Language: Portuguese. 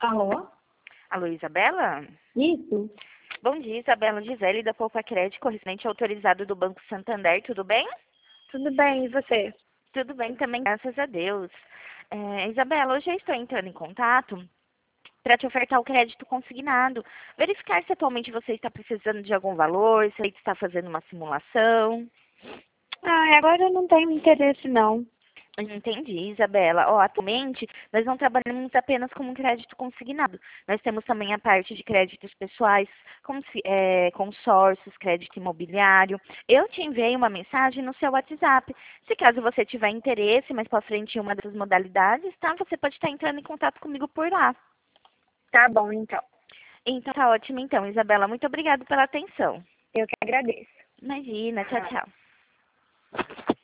Alô? Alô, Isabela? Isso? Bom dia, Isabela Gisele, da Poupa Crédito, correspondente autorizado do Banco Santander, tudo bem? Tudo bem, e você? Tudo bem também, graças a Deus. Isabela, hoje eu estou entrando em contato para te ofertar o crédito consignado. Verificar se atualmente você está precisando de algum valor, se está fazendo uma simulação. Agora eu não tenho interesse, não. Entendi, Isabela. Atualmente, nós não trabalhamos apenas com um crédito consignado. Nós temos também a parte de créditos pessoais, como consórcios, crédito imobiliário. Eu te enviei uma mensagem no seu WhatsApp. Se caso você tiver interesse, mais para frente em uma dessas modalidades, tá? Você pode estar entrando em contato comigo por lá. Tá bom, então. Então, tá ótimo então, Isabela. Muito obrigada pela atenção. Eu que agradeço. Imagina, tchau, tchau.